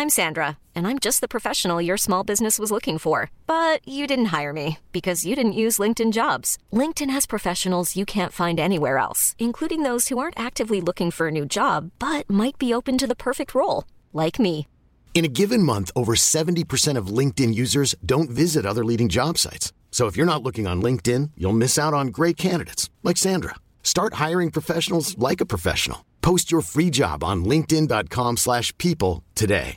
I'm Sandra, and I'm just the professional your small business was looking for. But you didn't hire me because you didn't use LinkedIn Jobs. LinkedIn has professionals you can't find anywhere else, including those who aren't actively looking for a new job, but might be open to the perfect role, like me. In a given month, over 70% of LinkedIn users don't visit other leading job sites. So if you're not looking on LinkedIn, you'll miss out on great candidates like Sandra. Start hiring professionals like a professional. Post your free job on linkedin.com/people today.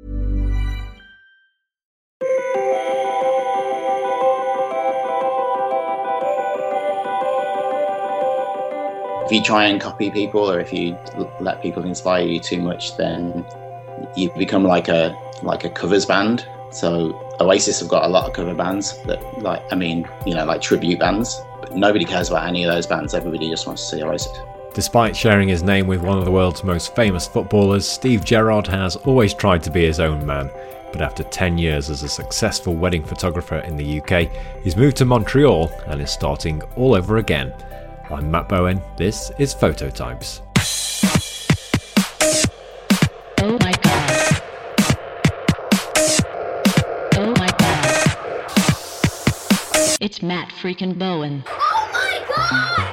If you try and copy people, or if you let people inspire you too much, then you become like a covers band. So Oasis have got a lot of cover bands that, like tribute bands. But nobody cares about any of those bands. Everybody just wants to see Oasis. Despite sharing his name with one of the world's most famous footballers, Steve Gerrard has always tried to be his own man. But after 10 years as a successful wedding photographer in the UK, he's moved to Montreal and is starting all over again. I'm Matt Bowen, this is Phototypes. Oh my god. Oh my god. It's Matt freaking Bowen. Oh my god!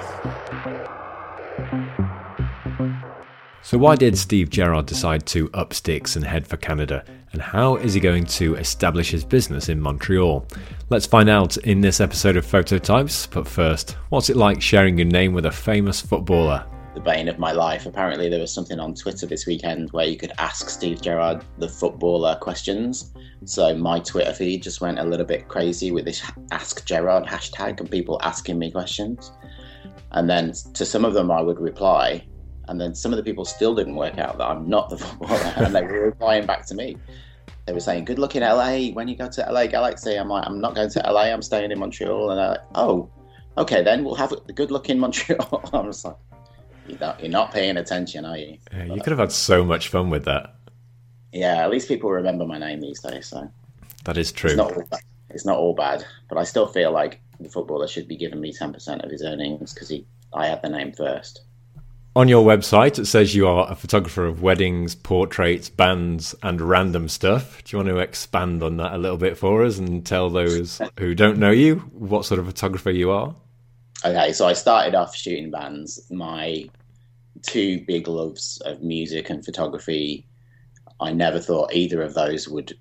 So why did Steve Gerrard decide to up sticks and head for Canada? And how is he going to establish his business in Montreal? Let's find out in this episode of Phototypes. But first, what's it like sharing your name with a famous footballer? The bane of my life. Apparently there was something on Twitter this weekend where you could ask Steve Gerrard the footballer questions. So my Twitter feed just went a little bit crazy with this Ask Gerrard hashtag and people asking me questions. And then to some of them I would reply, and then some of the people still didn't work out that I'm not the footballer, and they were replying back to me. They were saying, good luck in LA when you go to LA Galaxy. I'm like, I'm not going to LA, I'm staying in Montreal. And they're like, oh, okay, then we'll have the good luck in Montreal. I'm just like, you're not paying attention, are you? Yeah, you could have had so much fun with that. Yeah, at least people remember my name these days. So that is true. It's not all bad, but I still feel like the footballer should be giving me 10% of his earnings because I had the name first. On your website, it says you are a photographer of weddings, portraits, bands, and random stuff. Do you want to expand on that a little bit for us and tell those who don't know you what sort of photographer you are? Okay, so I started off shooting bands. My two big loves of music and photography, I never thought either of those would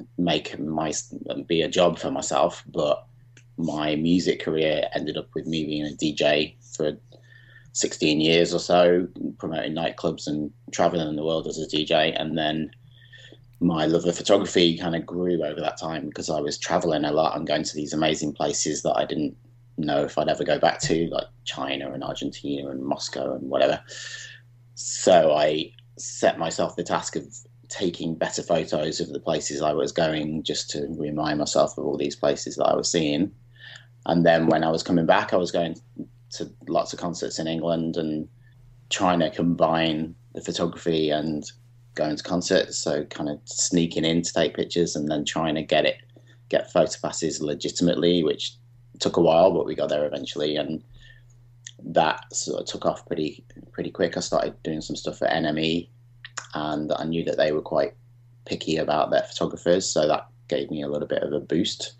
be a job for myself, but my music career ended up with me being a DJ for 16 years or so, promoting nightclubs and traveling the world as a DJ. And then my love of photography kind of grew over that time because I was traveling a lot and going to these amazing places that I didn't know if I'd ever go back to, like China and Argentina and Moscow and whatever. So I set myself the task of taking better photos of the places I was going, just to remind myself of all these places that I was seeing. And then when I was coming back, I was going to lots of concerts in England and trying to combine the photography and going to concerts. So kind of sneaking in to take pictures and then trying to get photo passes legitimately, which took a while, but we got there eventually. And that sort of took off pretty quick. I started doing some stuff at NME, and I knew that they were quite picky about their photographers, so that gave me a little bit of a boost.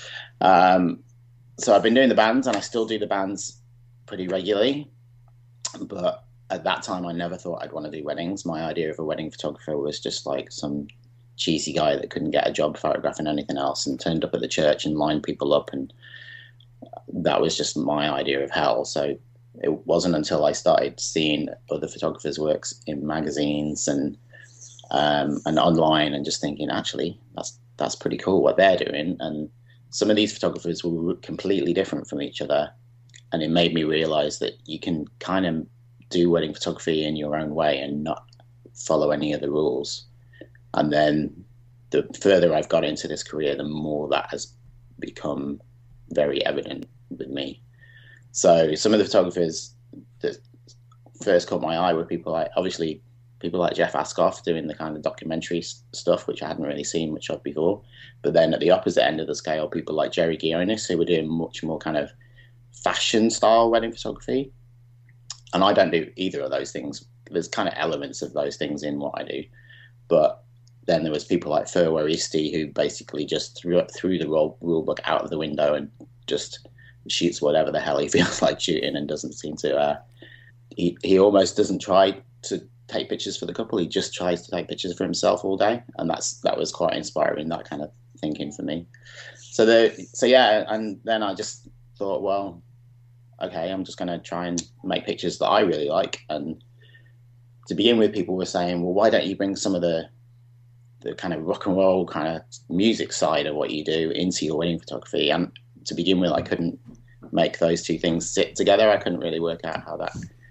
So I've been doing the bands, and I still do the bands pretty regularly, but at that time I never thought I'd want to do weddings. My idea of a wedding photographer was just like some cheesy guy that couldn't get a job photographing anything else and turned up at the church and lined people up, and that was just my idea of hell. So it wasn't until I started seeing other photographers' works in magazines and online, and just thinking, actually, that's pretty cool what they're doing. And some of these photographers were completely different from each other, and it made me realize that you can kind of do wedding photography in your own way and not follow any of the rules. And then the further I've got into this career, the more that has become very evident with me. So some of the photographers that first caught my eye were people like Jeff Ascoff doing the kind of documentary stuff, which I hadn't really seen much of before. But then at the opposite end of the scale, people like Jerry Guionis, who were doing much more kind of fashion style wedding photography. And I don't do either of those things. There's kind of elements of those things in what I do. But then there was people like Furwaristi, who basically just threw the rule book out of the window and just shoots whatever the hell he feels like shooting, and doesn't seem to. He almost doesn't try to take pictures for the couple. He just tries to take pictures for himself all day, and that was quite inspiring. That kind of thinking for me. So yeah, and then I just thought, well, okay, I'm just going to try and make pictures that I really like. And to begin with, people were saying, well, why don't you bring some of the kind of rock and roll kind of music side of what you do into your wedding photography? And to begin with, I couldn't make those two things sit together. I couldn't really work out how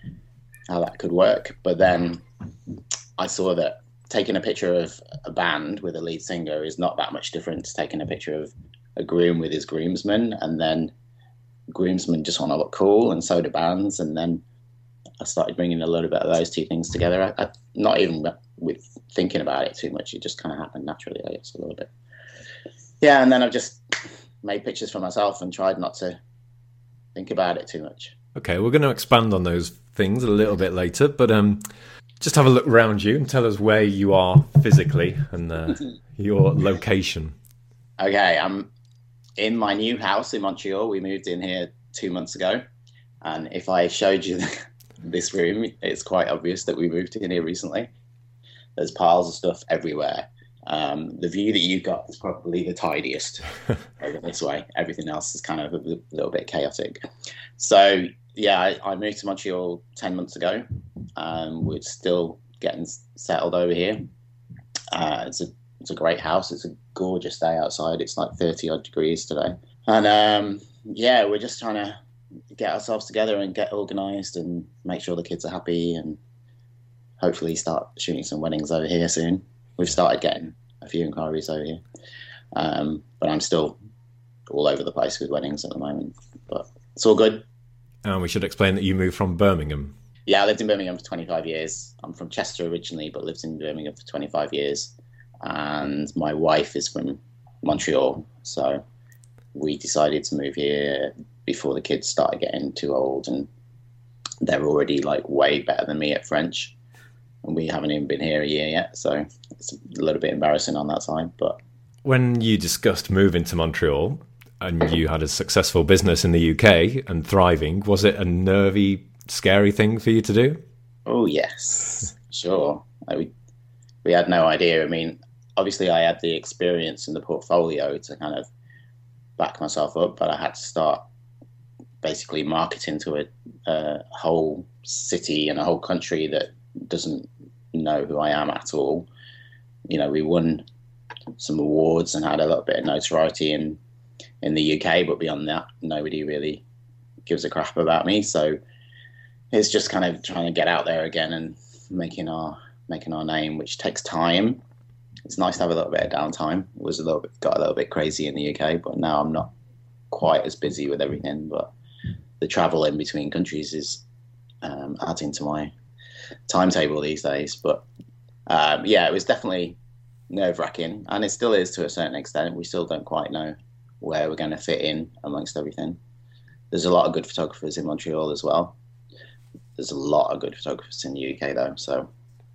that could work. But then I saw that taking a picture of a band with a lead singer is not that much different to taking a picture of a groom with his groomsmen, and then groomsmen just want to look cool, and so do bands. And then I started bringing a little bit of those two things together. I not even with thinking about it too much. It just kind of happened naturally, I guess, a little bit. Yeah, and then I've just made pictures for myself and tried not to think about it too much. Okay, we're going to expand on those things a little bit later, but just have a look around you and tell us where you are physically and your location. Okay, I'm in my new house in Montreal. We moved in here 2 months ago, and if I showed you this room, it's quite obvious that we moved in here recently. There's piles of stuff everywhere. The view that you got is probably the tidiest over this way. Everything else is kind of a little bit chaotic. So yeah, I moved to Montreal 10 months ago. We're still getting settled over here. It's a great house. It's a gorgeous day outside. It's like 30 odd degrees today. And yeah, we're just trying to get ourselves together and get organised and make sure the kids are happy, and hopefully start shooting some weddings over here soon. We've started getting a few inquiries over here. But I'm still all over the place with weddings at the moment. But it's all good. And we should explain that you moved from Birmingham. Yeah, I lived in Birmingham for 25 years. I'm from Chester originally, but lived in Birmingham for 25 years. And my wife is from Montreal. So we decided to move here before the kids started getting too old. And they're already like way better than me at French. And we haven't even been here a year yet. So it's a little bit embarrassing on that side. But when you discussed moving to Montreal and you had a successful business in the UK and thriving, was it a nervy, scary thing for you to do? Oh, yes, sure. We had no idea. I mean, obviously I had the experience in the portfolio to kind of back myself up, but I had to start basically marketing to a whole city and a whole country that doesn't know who I am at all. You know, we won some awards and had a little bit of notoriety in the UK, but beyond that, nobody really gives a crap about me. So it's just kind of trying to get out there again and making our name, which takes time. It's nice to have a little bit of downtime. It was got a little bit crazy in the UK, but now I'm not quite as busy with everything. But the travel in between countries is adding to my timetable these days. But yeah, it was definitely nerve-wracking, and it still is to a certain extent. We still don't quite know where we're going to fit in amongst everything. There's a lot of good photographers in Montreal as well. There's a lot of good photographers in the UK though, so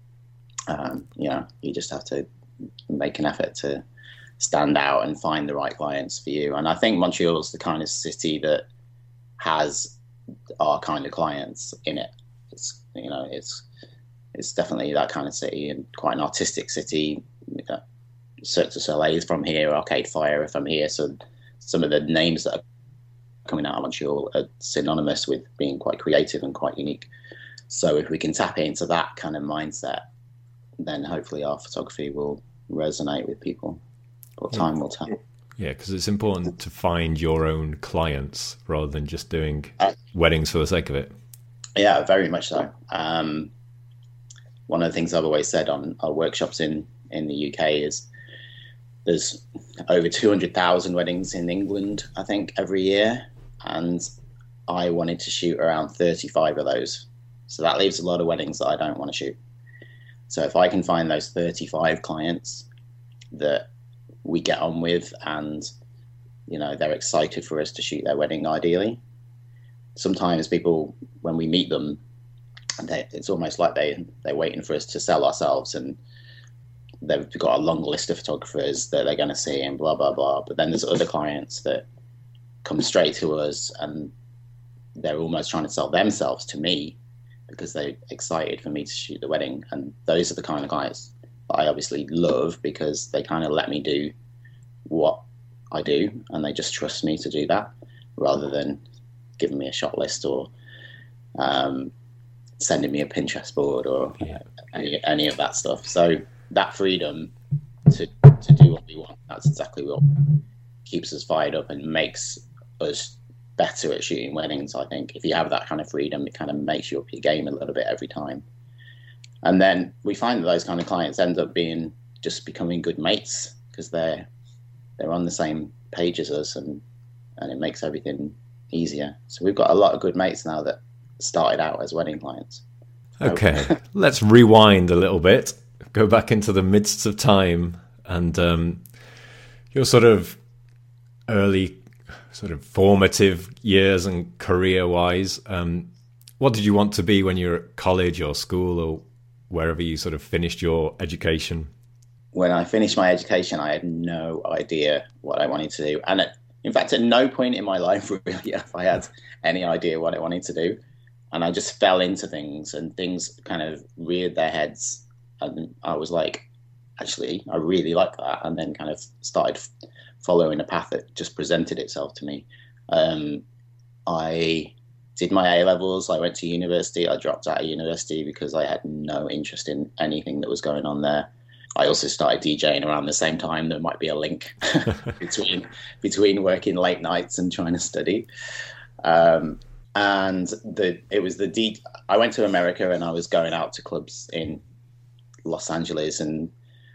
you know, you just have to make an effort to stand out and find the right clients for you. And I think Montreal's the kind of city that has our kind of clients in it. It's, you know, it's definitely that kind of city, and quite an artistic city. Cirque du Soleil is from here, Arcade Fire are from here, so some of the names that are coming out of Montreal are synonymous with being quite creative and quite unique. So if we can tap into that kind of mindset, then hopefully our photography will resonate with people. But time will tell. Yeah, because it's important to find your own clients rather than just doing weddings for the sake of it. Yeah, very much so. One of the things I've always said on our workshops in the UK is there's over 200,000 weddings in England, I think, every year. And I wanted to shoot around 35 of those. So that leaves a lot of weddings that I don't want to shoot. So if I can find those 35 clients that we get on with, and, you know, they're excited for us to shoot their wedding ideally. Sometimes people, when we meet them, it's almost like they're waiting for us to sell ourselves, and they've got a long list of photographers that they're going to see and blah, blah, blah. But then there's other clients that come straight to us and they're almost trying to sell themselves to me because they're excited for me to shoot the wedding. And those are the kind of clients that I obviously love because they kind of let me do what I do and they just trust me to do that rather than giving me a shot list or sending me a Pinterest board or any of that stuff. So that freedom to do what we want, that's exactly what keeps us fired up and makes us better at shooting weddings. I think if you have that kind of freedom, it kind of makes you up your game a little bit every time. And then we find that those kind of clients end up becoming good mates because they're on the same page as us and it makes everything easier. So we've got a lot of good mates now that started out as wedding clients. Okay, let's rewind a little bit, go back into the midst of time and your sort of early sort of formative years and career-wise. What did you want to be when you were at college or school or wherever you sort of finished your education? When I finished my education, I had no idea what I wanted to do. And in fact, at no point in my life really have I had any idea what I wanted to do. And I just fell into things and things kind of reared their heads. And I was like, actually, I really like that. And then kind of started following a path that just presented itself to me. I did my A-levels. I went to university. I dropped out of university because I had no interest in anything that was going on there. I also started DJing around the same time. There might be a link between working late nights and trying to study. I went to America and I was going out to clubs in Los Angeles and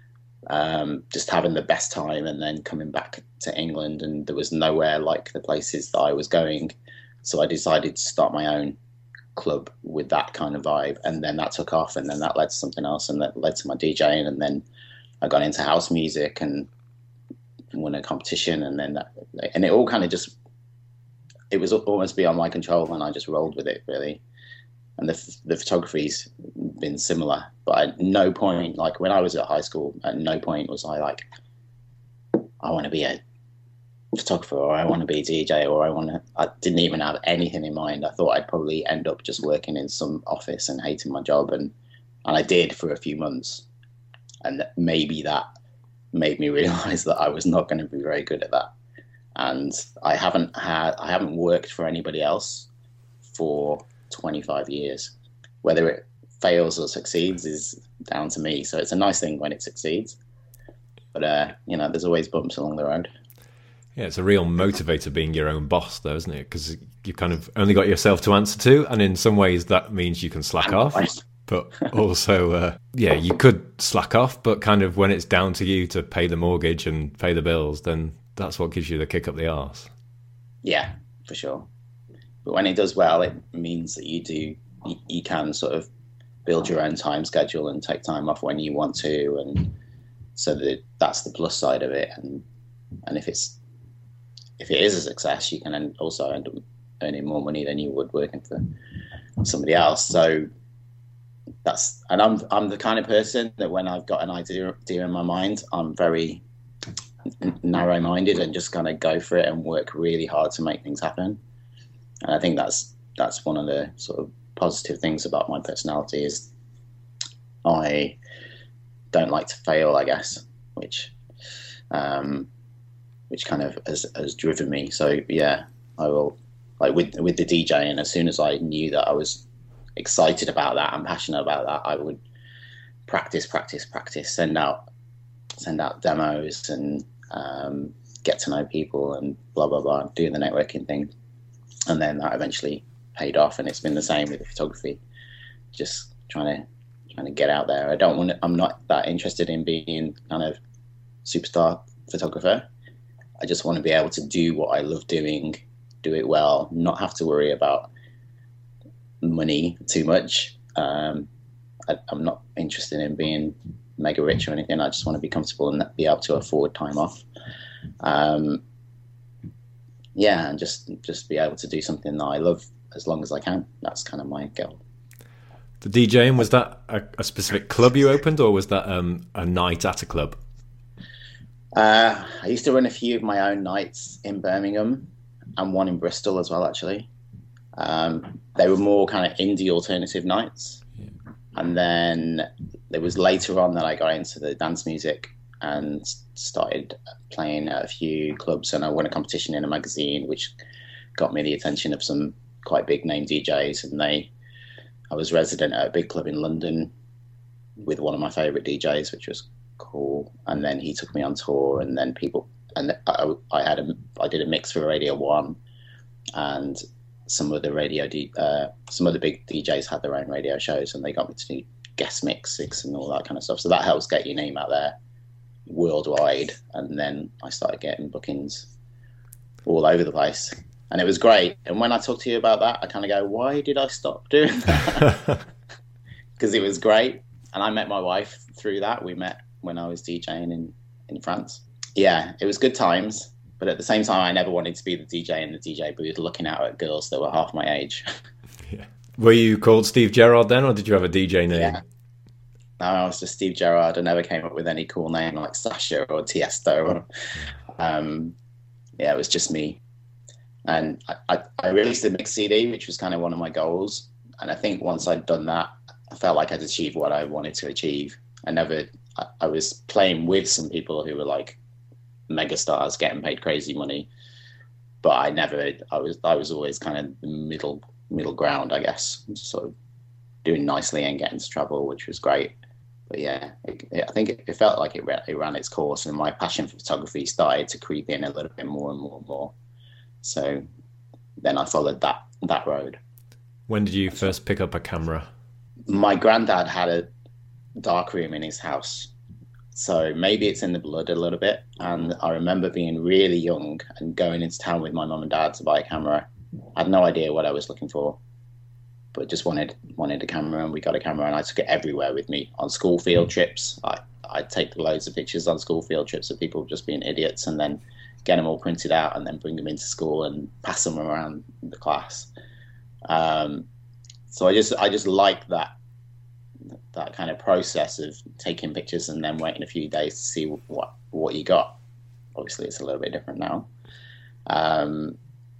just having the best time, and then coming back to England, and there was nowhere like the places that I was going. So I decided to start my own club with that kind of vibe, and then that took off, and then that led to something else, and that led to my DJing, and then I got into house music and won a competition, and then and it all kind of just, it was almost beyond my control, and I just rolled with it really. And the photography's been similar, but at no point, like when I was at high school, at no point was I like, I want to be a photographer, or I want to be a DJ, or I didn't even have anything in mind. I thought I'd probably end up just working in some office and hating my job, and I did for a few months, and maybe that made me realize that I was not going to be very good at that. And I haven't worked for anybody else for 25 years. Whether it fails or succeeds is down to me. So it's a nice thing when it succeeds, but there's always bumps along the road. Yeah, it's a real motivator being your own boss, though, isn't it? Because you kind of only got yourself to answer to, and in some ways that means you can slack off. But also, you could slack off, but kind of when it's down to you to pay the mortgage and pay the bills, then that's what gives you the kick up the arse. Yeah, for sure. But when it does well, it means that you can sort of build your own time schedule and take time off when you want to, and so that's the plus side of it. And if it is a success, you can also end up earning more money than you would working for somebody else. So I'm the kind of person that when I've got an idea in my mind, I'm very narrow-minded and just kind of go for it and work really hard to make things happen. And I think that's one of the sort of positive things about my personality is I don't like to fail, I guess, which kind of has driven me. So yeah, I will, like with the DJing, as soon as I knew that I was excited about that and passionate about that, I would practice, send out demos and get to know people and blah blah blah, do the networking thing. And then that eventually paid off, and it's been the same with the photography. Just trying to get out there. I'm not that interested in being kind of superstar photographer. I just want to be able to do what I love doing, do it well, not have to worry about money too much. I'm not interested in being mega rich or anything. I just want to be comfortable and be able to afford time off. And just be able to do something that I love as long as I can. That's kind of my goal. The DJing, was that a specific club you opened, or was that a night at a club? I used to run a few of my own nights in Birmingham and one in Bristol as well, actually. They were more kind of indie alternative nights. Yeah. And then it was later on that I got into the dance music and started playing at a few clubs, and I won a competition in a magazine which got me the attention of some quite big name DJs, and I was resident at a big club in London with one of my favourite DJs, which was cool. And then he took me on tour, and then I did a mix for Radio 1, and some of the big DJs had their own radio shows, and they got me to do guest mixes and all that kind of stuff. So that helps get your name out there worldwide. And then I started getting bookings all over the place, and it was great. And when I talk to you about that, I kind of go, why did I stop doing that? Because it was great. And I met my wife through that. We met when I was DJing in France. Yeah, it was good times. But at the same time, I never wanted to be the DJ in the DJ booth looking out at girls that were half my age. Yeah. Were you called Steve Gerrard then, or did you have a DJ name? Yeah. No, I was just Steve Gerrard. I never came up with any cool name like Sasha or Tiesto. Yeah, it was just me. And I released a mix CD, which was kind of one of my goals. And I think once I'd done that, I felt like I'd achieved what I wanted to achieve. I was playing with some people who were like megastars getting paid crazy money, but I was always kind of the middle ground, I guess, just sort of doing nicely and getting to travel, which was great. But yeah, I think it felt like it ran its course, and my passion for photography started to creep in a little bit more and more and more. So then I followed that road. When did you first pick up a camera? My granddad had a darkroom in his house, so maybe it's in the blood a little bit. And I remember being really young and going into town with my mum and dad to buy a camera. I had no idea what I was looking for, but just wanted a camera, and we got a camera, and I took it everywhere with me on school field trips. I'd take loads of pictures on school field trips of people just being idiots, and then get them all printed out and then bring them into school and pass them around the class. So I just like that kind of process of taking pictures and then waiting a few days to see what you got. Obviously, it's a little bit different now. And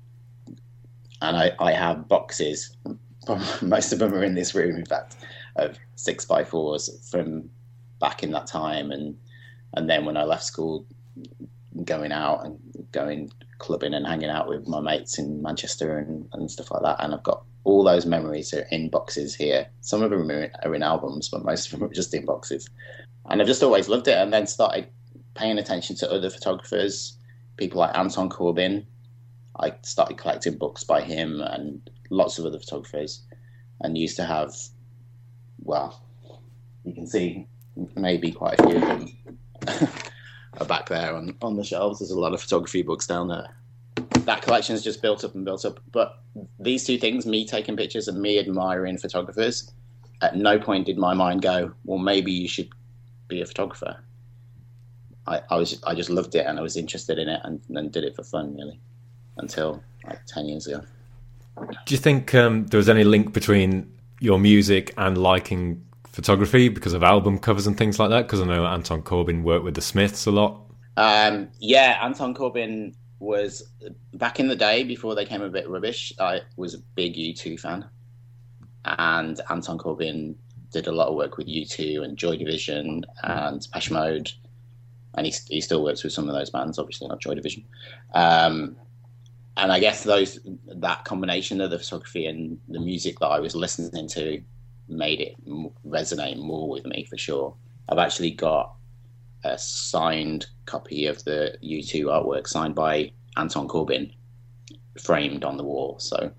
I have boxes, most of them are in this room, in fact, of 6x4s from back in that time. And then when I left school, going out and going clubbing and hanging out with my mates in Manchester and stuff like that. And I've got all those memories are in boxes here. Some of them are in albums, but most of them are just in boxes. And I've just always loved it, and then started paying attention to other photographers, people like Anton Corbijn. I started collecting books by him and lots of other photographers, and used to have, well, you can see maybe quite a few of them are back there on the shelves. There's a lot of photography books down there. That collection has just built up and built up. But these two things, me taking pictures and me admiring photographers, at no point did my mind go, well, maybe you should be a photographer. I just loved it, and I was interested in it, and then did it for fun, really, until like 10 years ago. Do you think there was any link between your music and liking photography because of album covers and things like that? Because I know Anton Corbijn worked with the Smiths a lot. Yeah, Anton Corbijn was, back in the day before they came a bit rubbish, I was a big U2 fan, and Anton Corbijn did a lot of work with U2 and Joy Division and Depeche Mode, and he still works with some of those bands, obviously not Joy Division. And I guess that combination of the photography and the music that I was listening to made it resonate more with me, for sure. I've actually got a signed copy of the U2 artwork signed by Anton Corbijn framed on the wall. So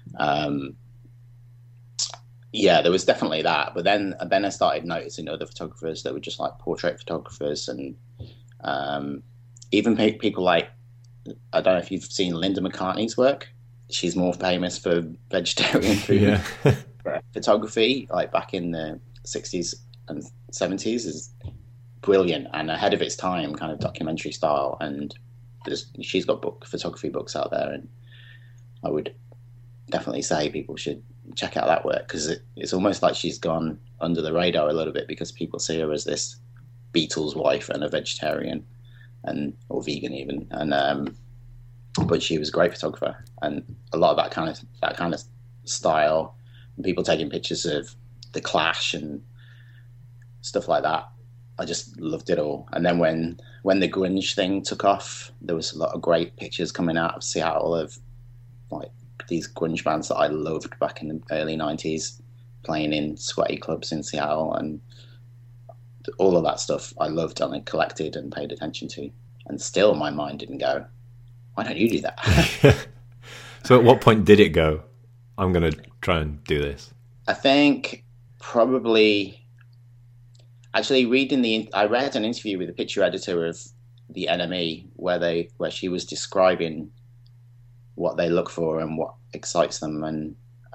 yeah, there was definitely that. But then I started noticing other photographers that were just like portrait photographers, and even people like, I don't know if you've seen Linda McCartney's work. She's more famous for vegetarian food photography, like back in the 60s and 70s, is brilliant and ahead of its time, kind of documentary style. And she's got photography books out there, and I would definitely say people should check out that work, because it's almost like she's gone under the radar a little bit, because people see her as this Beatles wife and a vegetarian, or vegan even, and but she was a great photographer, and a lot of that kind of style, and people taking pictures of the Clash and stuff like that. I just loved it all. And then when the grunge thing took off, there was a lot of great pictures coming out of Seattle of like these grunge bands that I loved back in the early 90s, playing in sweaty clubs in Seattle, and all of that stuff I loved and I collected and paid attention to. And still my mind didn't go, why don't you do that? So at what point did it go, I'm going to try and do this? I think probably... Actually, I read an interview with the picture editor of the NME where she was describing what they look for and what excites them, and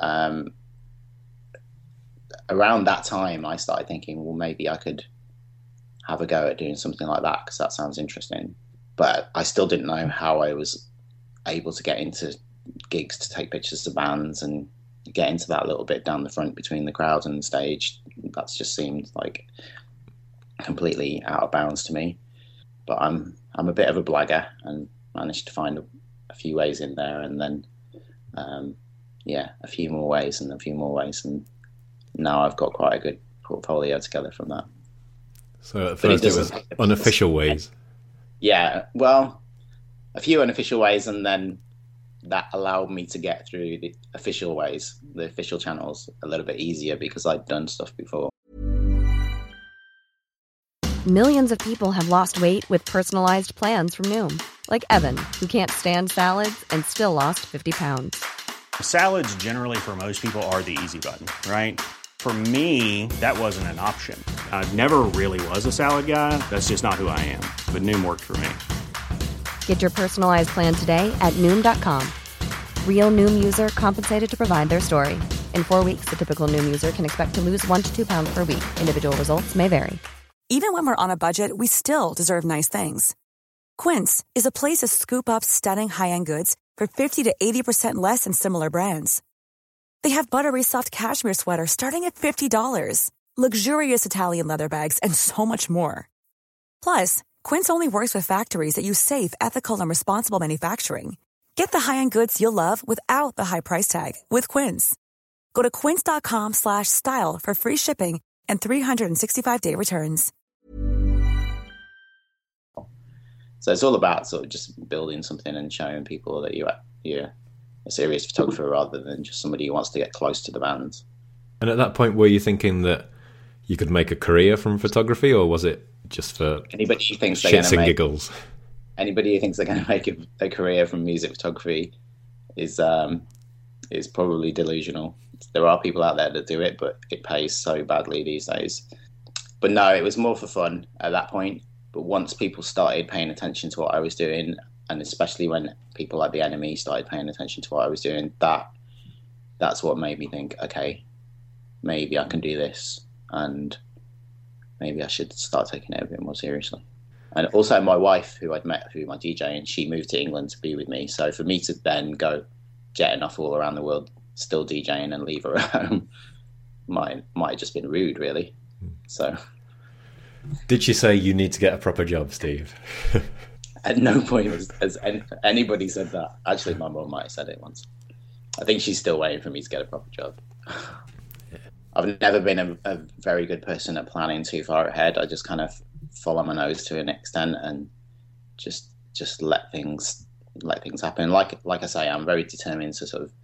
around that time I started thinking, well, maybe I could have a go at doing something like that, because that sounds interesting. But I still didn't know how I was able to get into gigs to take pictures of bands and get into that little bit down the front between the crowd and the stage. That's just seemed like completely out of bounds to me. But I'm a bit of a blagger and managed to find a few ways in there, and then a few more ways and a few more ways, and now I've got quite a good portfolio together from that. So at first it was unofficial ways. Yeah, well, a few unofficial ways, and then that allowed me to get through the official ways, the official channels, a little bit easier, because I'd done stuff before. Millions of people have lost weight with personalized plans from Noom. Like Evan, who can't stand salads and still lost 50 pounds. Salads generally for most people are the easy button, right? For me, that wasn't an option. I never really was a salad guy. That's just not who I am. But Noom worked for me. Get your personalized plan today at Noom.com. Real Noom user compensated to provide their story. In 4 weeks, the typical Noom user can expect to lose 1 to 2 pounds per week. Individual results may vary. Even when we're on a budget, we still deserve nice things. Quince is a place to scoop up stunning high-end goods for 50 to 80% less than similar brands. They have buttery soft cashmere sweaters starting at $50, luxurious Italian leather bags, and so much more. Plus, Quince only works with factories that use safe, ethical, and responsible manufacturing. Get the high-end goods you'll love without the high price tag with Quince. Go to quince.com/style for free shipping and 365-day returns. So it's all about sort of just building something and showing people that you're a serious photographer rather than just somebody who wants to get close to the band. And at that point, were you thinking that you could make a career from photography, or was it just for anybody who thinks shits and giggles? Anybody who thinks they're going to make a career from music photography is probably delusional. There are people out there that do it, but it pays so badly these days. But no, it was more for fun at that point. But once people started paying attention to what I was doing, and especially when people like the NME started paying attention to what I was doing, that's what made me think, okay, maybe I can do this, and maybe I should start taking it a bit more seriously. And also my wife, who I'd met through my DJing, she moved to England to be with me. So for me to then go jetting off all around the world, still DJing, and leave her at home, might have just been rude, really. So, did she say you need to get a proper job, Steve? At no point has anybody said that. Actually, my mum might have said it once. I think she's still waiting for me to get a proper job. Yeah. I've never been a very good person at planning too far ahead. I just kind of follow my nose to an extent and just let things happen. Like I say, I'm very determined to sort of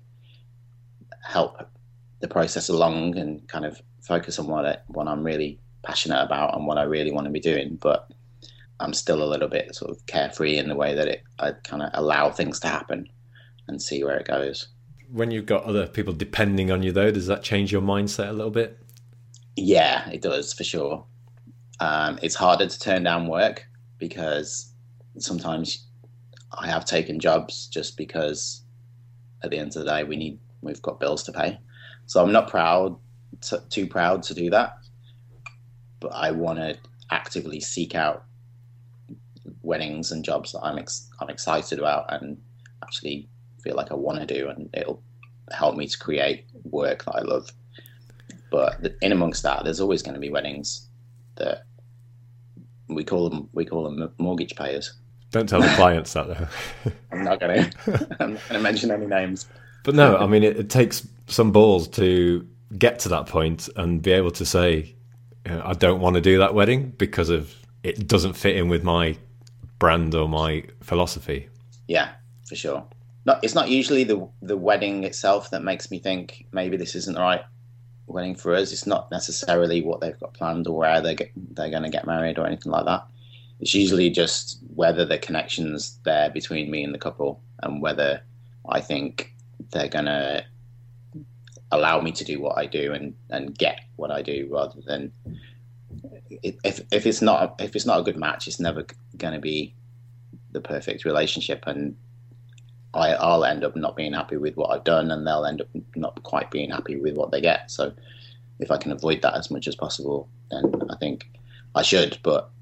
help the process along and kind of focus on what I'm really passionate about and what I really want to be doing. But I'm still a little bit sort of carefree in the way that I kind of allow things to happen and see where it goes. When you've got other people depending on you, though, does that change your mindset a little bit? Yeah, it does, for sure. It's harder to turn down work because sometimes I have taken jobs just because at the end of the day we've got bills to pay. So I'm not too proud to do that, but I want to actively seek out weddings and jobs that I'm excited about and actually feel like I want to do, and it'll help me to create work that I love. But in amongst that, there's always going to be weddings that we call them mortgage payers. Don't tell the clients that though. I'm not going to mention any names. But no, I mean, it takes some balls to get to that point and be able to say, I don't want to do that wedding because of it doesn't fit in with my brand or my philosophy. Yeah, for sure. No, it's not usually the wedding itself that makes me think maybe this isn't the right wedding for us. It's not necessarily what they've got planned or where they're going to get married or anything like that. It's usually just whether the connection's there between me and the couple and whether I think they're going to allow me to do what I do and get what I do, rather than if it's not a good match, it's never going to be the perfect relationship, and I'll end up not being happy with what I've done, and they'll end up not quite being happy with what they get. So if I can avoid that as much as possible, then I think I should. But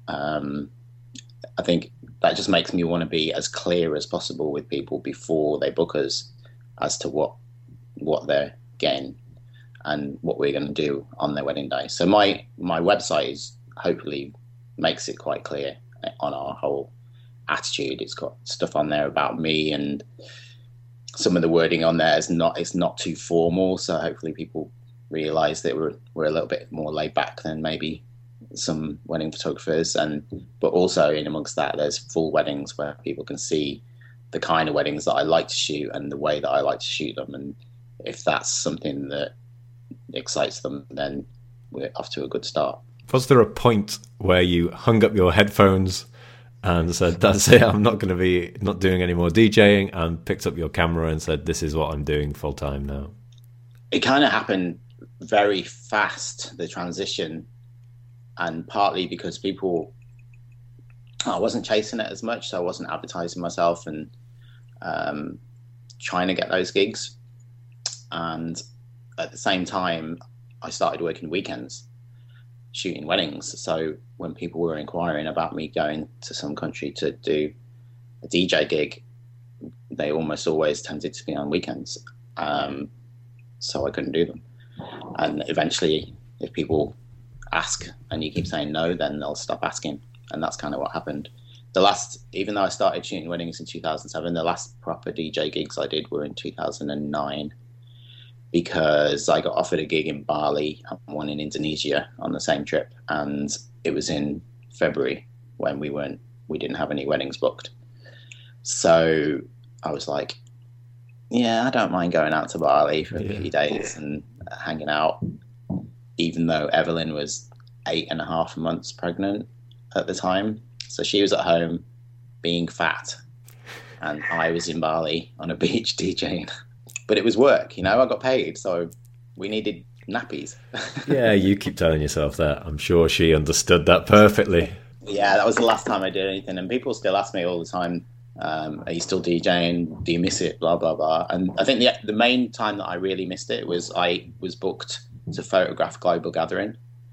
I think that just makes me want to be as clear as possible with people before they book us as to what they're getting and what we're going to do on their wedding day. So my website is hopefully makes it quite clear on our whole attitude. It's got stuff on there about me, and some of the wording on there is not too formal. So hopefully people realise that we're a little bit more laid back than maybe some wedding photographers. But also in amongst that, there's full weddings where people can see the kind of weddings that I like to shoot and the way that I like to shoot them. And if that's something that excites them, then we're off to a good start. Was there a point where you hung up your headphones and said, that's it, I'm not going to be not doing any more DJing, and picked up your camera and said, this is what I'm doing full time now? It kind of happened very fast, the transition, and partly because I wasn't chasing it as much, so I wasn't advertising myself and trying to get those gigs. And at the same time, I started working weekends, shooting weddings. So when people were inquiring about me going to some country to do a DJ gig, they almost always tended to be on weekends. So I couldn't do them. And eventually, if people ask and you keep saying no, then they'll stop asking. And that's kind of what happened. Even though I started shooting weddings in 2007, the last proper DJ gigs I did were in 2009. Because I got offered a gig in Bali and one in Indonesia on the same trip, and it was in February when we didn't have any weddings booked. So I was like, yeah, I don't mind going out to Bali for a few days and hanging out, even though Evelyn was 8.5 months pregnant at the time. So she was at home being fat, and I was in Bali on a beach DJing. But it was work, I got paid, so we needed nappies. Yeah, you keep telling yourself that. I'm sure she understood that perfectly. Yeah, that was the last time I did anything. And people still ask me all the time, are you still DJing? Do you miss it? Blah, blah, blah. And I think the main time that I really missed it was I was booked to photograph Global Gathering.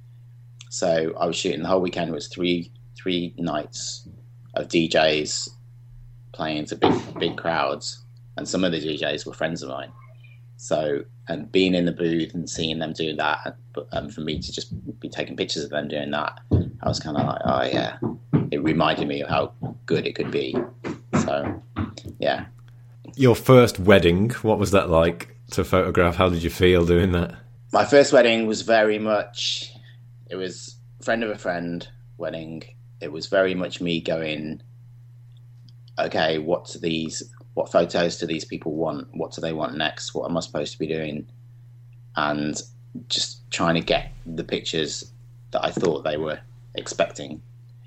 So I was shooting the whole weekend. It was three nights of DJs playing to big crowds. And some of the DJs were friends of mine. So, and being in the booth and seeing them do that, for me to just be taking pictures of them doing that, I was kind of like, oh yeah, it reminded me of how good it could be. So, yeah. Your first wedding, what was that like to photograph? How did you feel doing that? My first wedding was very much, it was a friend of a friend wedding. It was very much me going, okay, what photos do these people want? What do they want next? What am I supposed to be doing? And just trying to get the pictures that I thought they were expecting.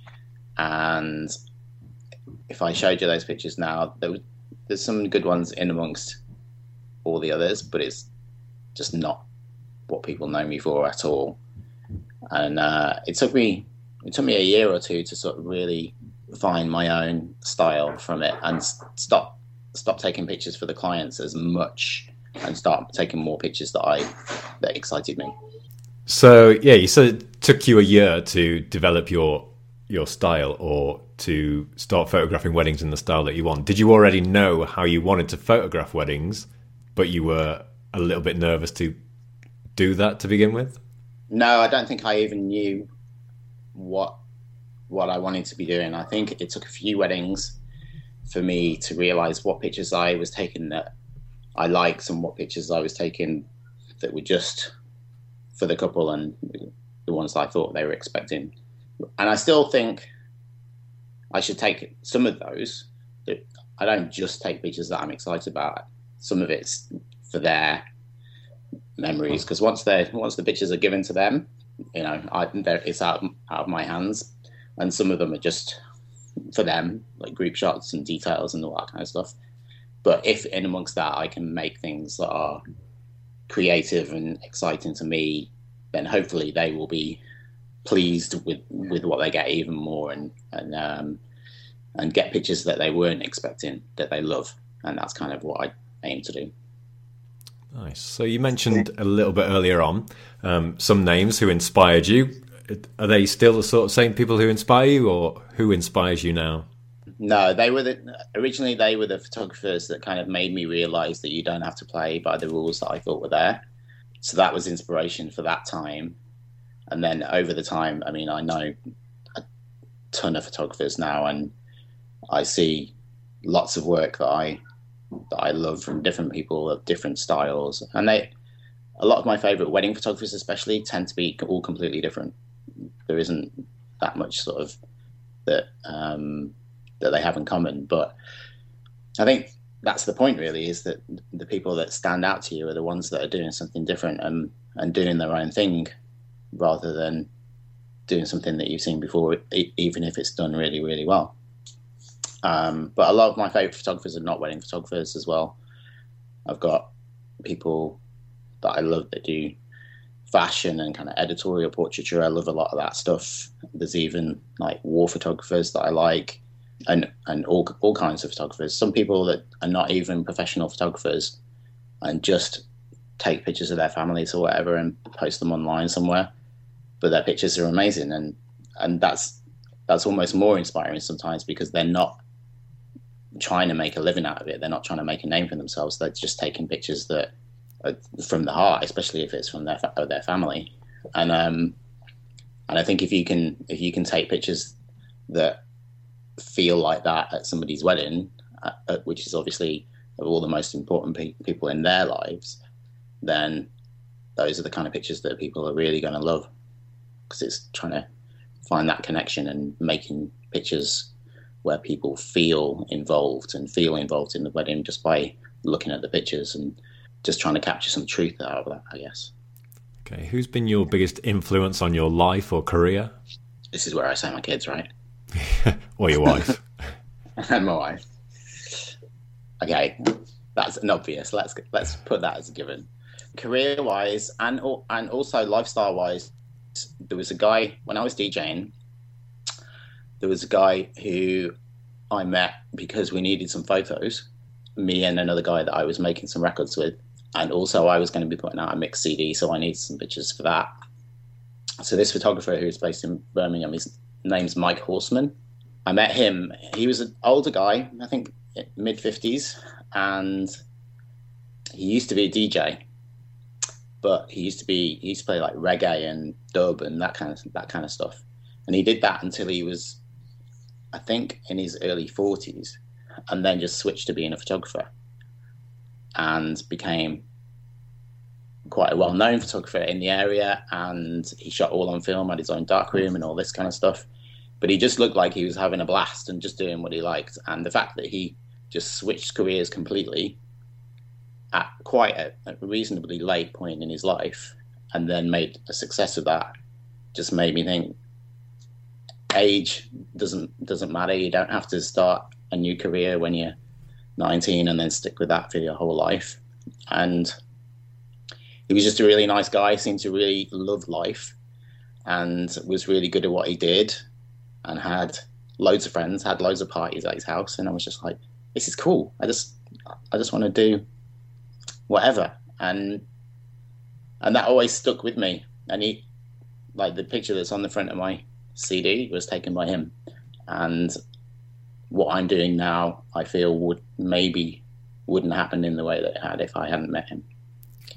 And if I showed you those pictures now, there's some good ones in amongst all the others, but it's just not what people know me for at all. And it took me a year or two to sort of really find my own style from it and stop taking pictures for the clients as much and start taking more pictures that excited me. So yeah, you said it took you a year to develop your style or to start photographing weddings in the style that you want. Did you already know how you wanted to photograph weddings, but you were a little bit nervous to do that to begin with? No, I don't think I even knew what I wanted to be doing. I think it took a few weddings for me to realise what pictures I was taking that I liked and what pictures I was taking that were just for the couple and the ones I thought they were expecting. And I still think I should take some of those. I don't just take pictures that I'm excited about. Some of it's for their memories, because once the pictures are given to them, it's out of my hands. And some of them are just for them, like group shots and details and all that kind of stuff. But if in amongst that I can make things that are creative and exciting to me, then hopefully they will be pleased with what they get even more, and get pictures that they weren't expecting that they love. And that's kind of what I aim to do. Nice. So you mentioned a little bit earlier on some names who inspired you. Are they still the sort of same people who inspire you, or who inspires you now? No, originally they were the photographers that kind of made me realise that you don't have to play by the rules that I thought were there. So that was inspiration for that time. And then over the time, I mean, I know a ton of photographers now, and I see lots of work that I love from different people of different styles. And a lot of my favourite wedding photographers especially tend to be all completely different. There isn't that much sort of that they have in common. But I think that's the point, really, is that the people that stand out to you are the ones that are doing something different and doing their own thing, rather than doing something that you've seen before, even if it's done really, really well. But a lot of my favourite photographers are not wedding photographers as well. I've got people that I love that do fashion and kind of editorial portraiture. I love a lot of that stuff. There's even like war photographers that I like, and all kinds of photographers. Some people that are not even professional photographers and just take pictures of their families or whatever and post them online somewhere, but their pictures are amazing, and that's almost more inspiring sometimes, because they're not trying to make a living out of it. They're not trying to make a name for themselves. They're just taking pictures that are from the heart, especially if it's from their family. And I think if you can take pictures that feel like that at somebody's wedding, which is obviously of all the most important people in their lives, then those are the kind of pictures that people are really going to love, because it's trying to find that connection and making pictures where people feel involved in the wedding just by looking at the pictures, and just trying to capture some truth out of that, I guess. Okay, who's been your biggest influence on your life or career? This is where I say my kids, right? Or your wife. And my wife. Okay, that's an obvious. Let's put that as a given. Career-wise and also lifestyle-wise, there was a guy, when I was DJing, there was a guy who I met because we needed some photos, me and another guy that I was making some records with. And also I was going to be putting out a mix CD, so I needed some pictures for that. So this photographer, who is based in Birmingham, his name's Mike Horseman. I met him. He was an older guy, I think mid-50s, and he used to be a DJ. But he used to play like reggae and dub and that kind of stuff. And he did that until he was, I think, in his early 40s, and then just switched to being a photographer and became quite a well-known photographer in the area. And he shot all on film, had his own darkroom and all this kind of stuff. But he just looked like he was having a blast and just doing what he liked. And the fact that he just switched careers completely at quite a reasonably late point in his life, and then made a success of that, just made me think age doesn't matter. You don't have to start a new career when you're 19 and then stick with that for your whole life. And he was just a really nice guy, seemed to really love life, and was really good at what he did, and had loads of friends, had loads of parties at his house. And I was just like, this is cool. I just want to do whatever. And that always stuck with me. And he, like, the picture that's on the front of my CD was taken by him. And what I'm doing now, I feel wouldn't happen in the way that it had if I hadn't met him.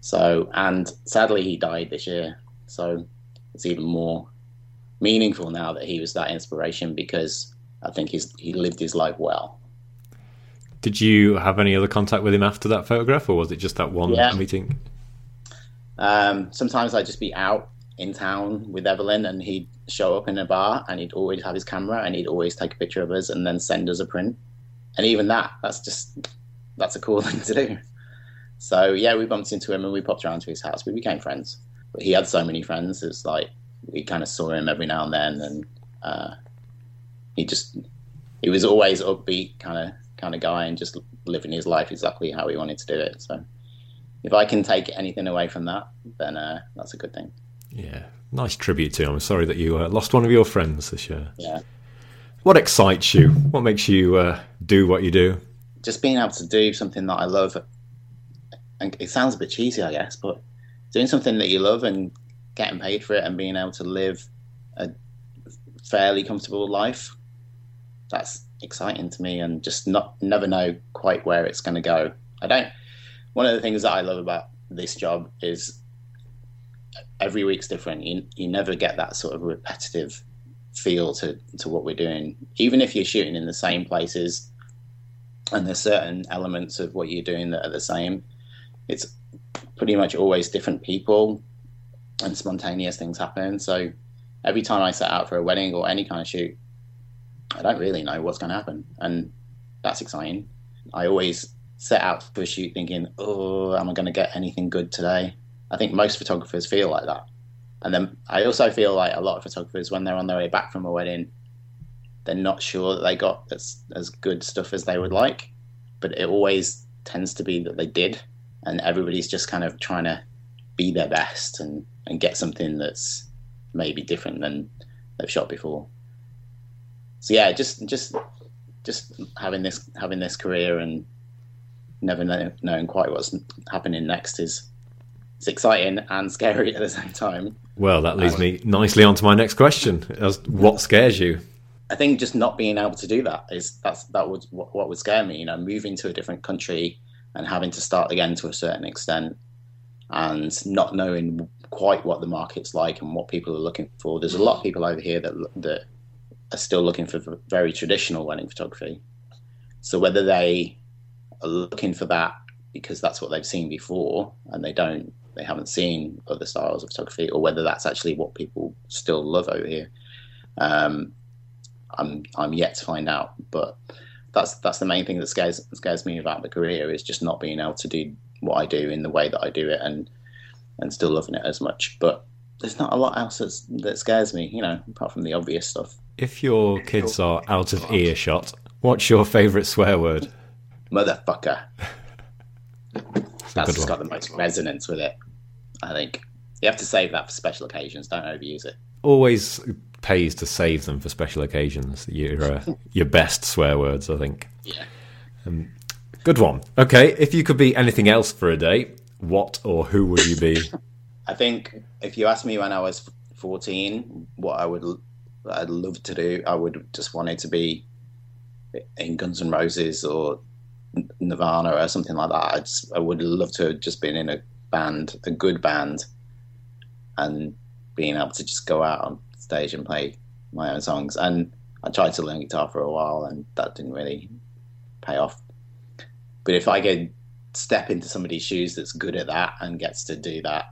So, and sadly he died this year. So it's even more meaningful now that he was that inspiration, because I think he lived his life well. Did you have any other contact with him after that photograph, or was it just that one meeting? Sometimes I'd just be out in town with Evelyn, and he'd show up in a bar, and he'd always have his camera, and he'd always take a picture of us and then send us a print. And even that's a cool thing to do. So yeah, we bumped into him and we popped around to his house. We became friends. But he had so many friends. It's like we kind of saw him every now and then, and he was always upbeat kind of guy, and just living his life exactly how he wanted to do it. So if I can take anything away from that, then that's a good thing. Yeah, nice tribute to him. I'm sorry that you lost one of your friends this year. Yeah. What excites you? What makes you do what you do? Just being able to do something that I love. And it sounds a bit cheesy, I guess, but doing something that you love and getting paid for it and being able to live a fairly comfortable life, that's exciting to me, and just never know quite where it's going to go. One of the things that I love about this job is every week's different. You never get that sort of repetitive feel to what we're doing, even if you're shooting in the same places and there's certain elements of what you're doing that are the same. It's pretty much always different people and spontaneous things happen. So every time I set out for a wedding or any kind of shoot, I don't really know what's going to happen, and that's exciting. I always set out for a shoot thinking, oh, am I going to get anything good today? I think most photographers feel like that. And then I also feel like a lot of photographers, when they're on their way back from a wedding, they're not sure that they got as good stuff as they would like, but it always tends to be that they did, and everybody's just kind of trying to be their best and get something that's maybe different than they've shot before. So yeah, just having this career and never knowing quite what's happening next is exciting and scary at the same time. Well, that leads me nicely on to my next question. What scares you? I think just not being able to do that was what would scare me. Moving to a different country and having to start again to a certain extent, and not knowing quite what the market's like and what people are looking for. There's a lot of people over here that are still looking for very traditional wedding photography. So whether they are looking for that because that's what they've seen before and they haven't seen other styles of photography, or whether that's actually what people still love over here, I'm yet to find out. But that's the main thing that scares me about the career, is just not being able to do what I do in the way that I do it and still loving it as much. But there's not a lot else that scares me, apart from the obvious stuff. If your kids are out of earshot, what's your favourite swear word? Motherfucker. That's just got the most resonance with it, I think. You have to save that for special occasions. Don't overuse it. Always pays to save them for special occasions. Your best swear words, I think. Yeah. Good one. Okay, if you could be anything else for a day, what or who would you be? I think if you asked me when I was 14 what I'd love to do, I would just want it to be in Guns N' Roses or Nirvana or something like that. I would love to have just been in a band, a good band, and being able to just go out on stage and play my own songs. And I tried to learn guitar for a while, and that didn't really pay off. But if I could step into somebody's shoes that's good at that and gets to do that,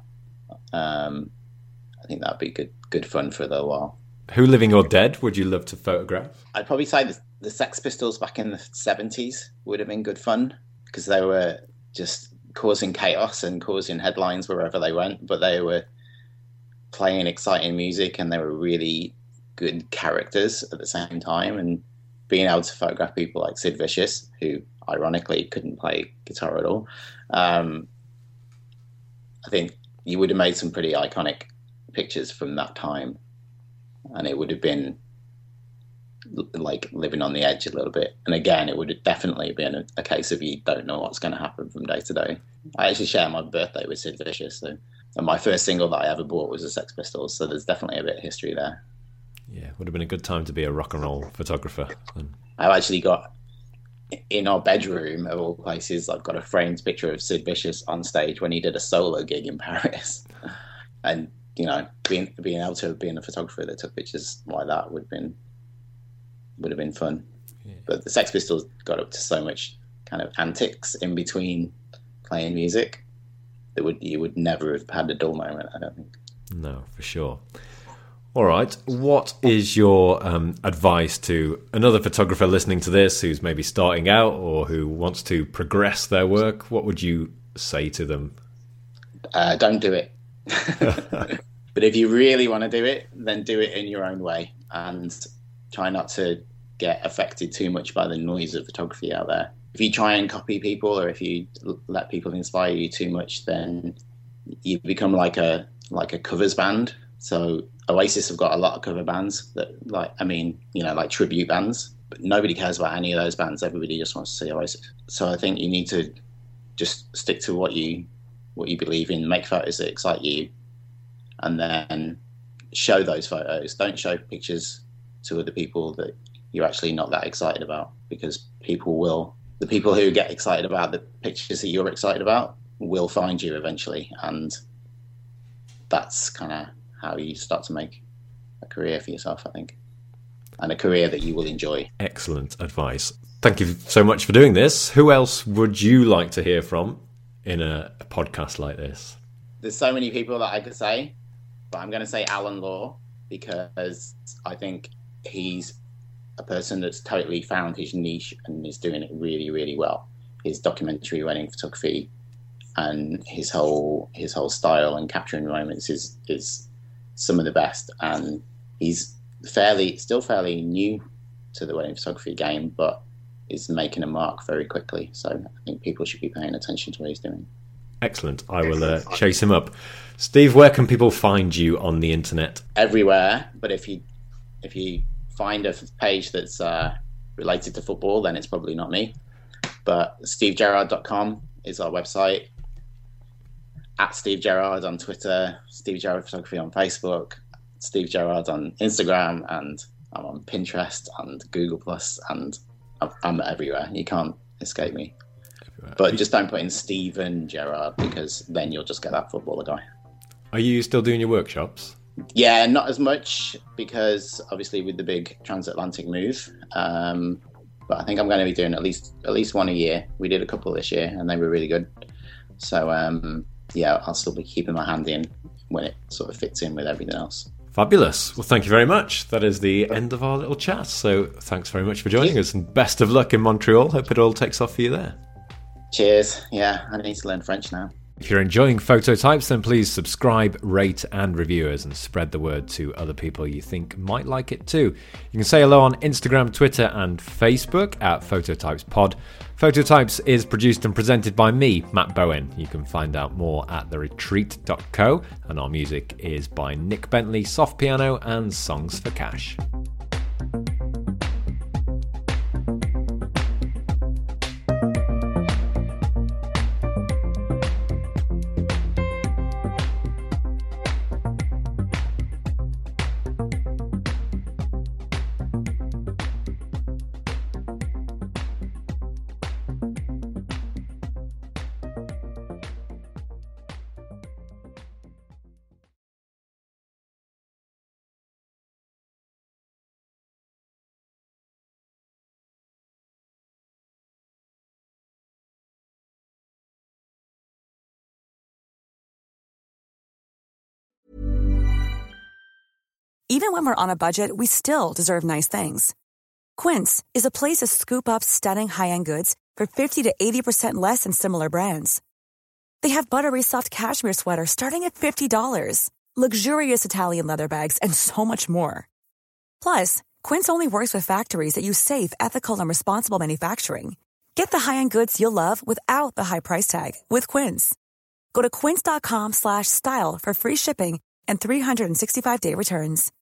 I think that'd be good fun for a little while. Who, living or dead, would you love to photograph? I'd probably say the Sex Pistols back in the 70s would have been good fun, because they were just causing chaos and causing headlines wherever they went, but they were playing exciting music and they were really good characters at the same time. And being able to photograph people like Sid Vicious, who ironically couldn't play guitar at all, I think you would have made some pretty iconic pictures from that time. And it would have been like living on the edge a little bit. And again, it would have definitely been a case of you don't know what's going to happen from day to day. I actually share my birthday with Sid Vicious, and my first single that I ever bought was the Sex Pistols, so there's definitely a bit of history there. Yeah, would have been a good time to be a rock and roll photographer. I've actually got in our bedroom, of all places, I've got a framed picture of Sid Vicious on stage when he did a solo gig in Paris. And, you know, being able to be a photographer that took pictures like that would have been fun. Yeah. But the Sex Pistols got up to so much kind of antics in between playing music that you would never have had a dull moment, I don't think. No, for sure. All right. What is your advice to another photographer listening to this who's maybe starting out or who wants to progress their work? What would you say to them? Don't do it. But if you really want to do it, then do it in your own way and try not to get affected too much by the noise of photography out there. If you try and copy people or if you let people inspire you too much, then you become like a covers band. So Oasis have got a lot of cover bands that like tribute bands, but nobody cares about any of those bands. Everybody just wants to see Oasis. So I think you need to just stick to what you believe in, make photos that excite you, and then show those photos. Don't show pictures to other people that you're actually not that excited about, because the people who get excited about the pictures that you're excited about will find you eventually, and that's kind of how you start to make a career for yourself, I think, and a career that you will enjoy. Excellent advice. Thank you so much for doing this. Who else would you like to hear from in a podcast like this? There's so many people that I could say, but I'm going to say Alan Law, because I think he's a person that's totally found his niche and is doing it really, really well. His documentary wedding photography and his whole style and capturing moments is some of the best, and he's still fairly new to the wedding photography game, but is making a mark very quickly. So I think people should be paying attention to what he's doing. Excellent. I will chase him up. Steve, where can people find you on the internet? Everywhere, but if you find a page that's related to football, then it's probably not me. But stevegerrard.com is our website. At Steve Gerrard on Twitter, Steve Gerrard Photography on Facebook, Steve Gerrard on Instagram, and I'm on Pinterest and Google Plus, and I'm everywhere. You can't escape me. Everywhere. But just don't put in Steven Gerrard, because then you'll just get that footballer guy. Are you still doing your workshops? Yeah, not as much, because obviously with the big transatlantic move. But I think I'm going to be doing at least one a year. We did a couple this year, and they were really good. So yeah, I'll still be keeping my hand in when it sort of fits in with everything else. Fabulous. Well, thank you very much. That is the end of our little chat. So thanks very much for joining us, and best of luck in Montreal. Hope it all takes off for you there. Cheers. Yeah, I need to learn French now. If you're enjoying Phototypes, then please subscribe, rate and review us, and spread the word to other people you think might like it too. You can say hello on Instagram, Twitter and Facebook at PhototypesPod. Phototypes is produced and presented by me, Matt Bowen. You can find out more at theretreat.co, and our music is by Nick Bentley, soft piano and Songs for Cash. Even when we're on a budget, we still deserve nice things. Quince is a place to scoop up stunning high-end goods for 50 to 80% less than similar brands. They have buttery soft cashmere sweaters starting at $50, luxurious Italian leather bags, and so much more. Plus, Quince only works with factories that use safe, ethical, and responsible manufacturing. Get the high-end goods you'll love without the high price tag with Quince. Go to quince.com/style for free shipping and 365-day returns.